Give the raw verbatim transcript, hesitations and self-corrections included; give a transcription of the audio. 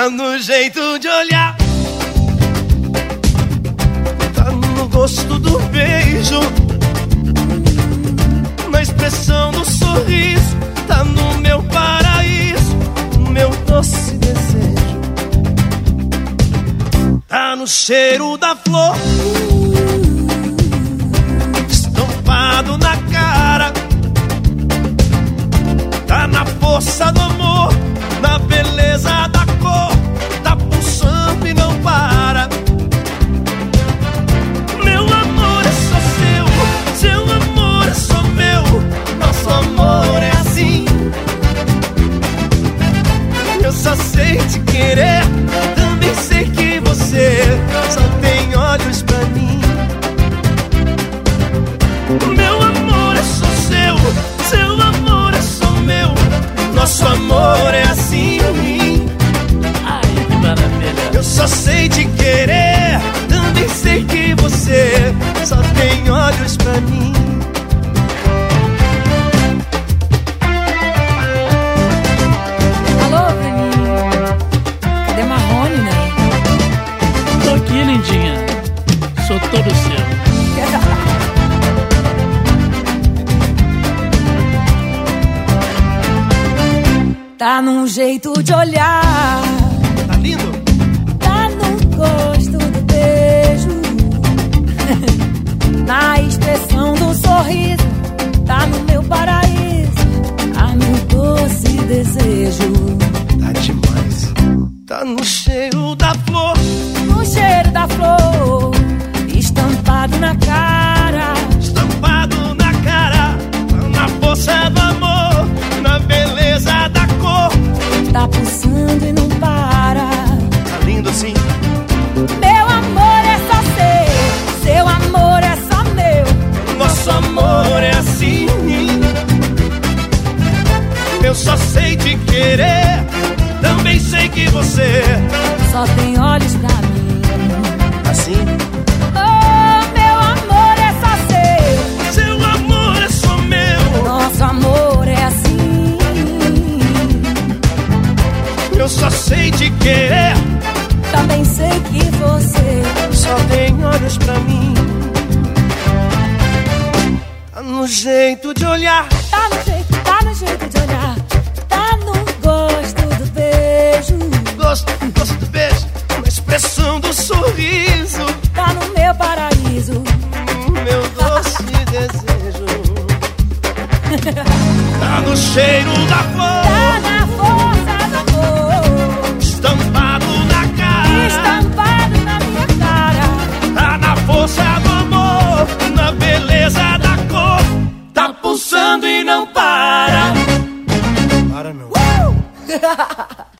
Tá no jeito de olhar, tá no gosto do beijo, na expressão do sorriso, tá no meu paraíso, no meu doce desejo. Tá no cheiro da flor, estampado na cara, tá na força do amor, na beleza da cor, tá pulsando e não para. Meu amor é só seu, seu amor é só meu, nosso amor é assim. Eu só sei te querer, também sei que você só tem olhos pra mim. Meu amor é só seu, seu amor é só meu, nosso amor é assim. Ai, que maravilha. Eu só sei te querer, também sei que você só tem olhos pra mim. Alô, Bruninho. Cadê Marrone, né? Tô aqui, lindinha. Sou todo seu. Tá num jeito de olhar, Tá lindo? tá no gosto do beijo, na expressão do sorriso, tá no meu paraíso, tá meu doce desejo. Tá demais. Tá no cheiro da flor, No cheiro da flor, estampado na cara, estampado na cara, tá na força do amor, na beleza da cor. tá pulsando e não para. Tá lindo assim. Meu amor é só seu, seu amor é só meu, Nosso amor é assim. Eu só sei te querer, também sei que você só tem olhos pra mim. assim. Oh, meu amor é só seu, Seu amor é só meu, nosso amor é assim. eu só sei te querer, Também sei que você só tem olhos pra mim. Tá no jeito de olhar, tá no jeito, tá no jeito de olhar, tá no gosto do beijo, gosto, gosto do beijo, na expressão do sorriso, tá no meu paraíso. meu doce desejo. Tá no cheiro da flor, Tá na força do amor, estampado na cara, estampado na minha cara, tá na força do amor, na beleza da cor, tá pulsando e não para. Para não. uh!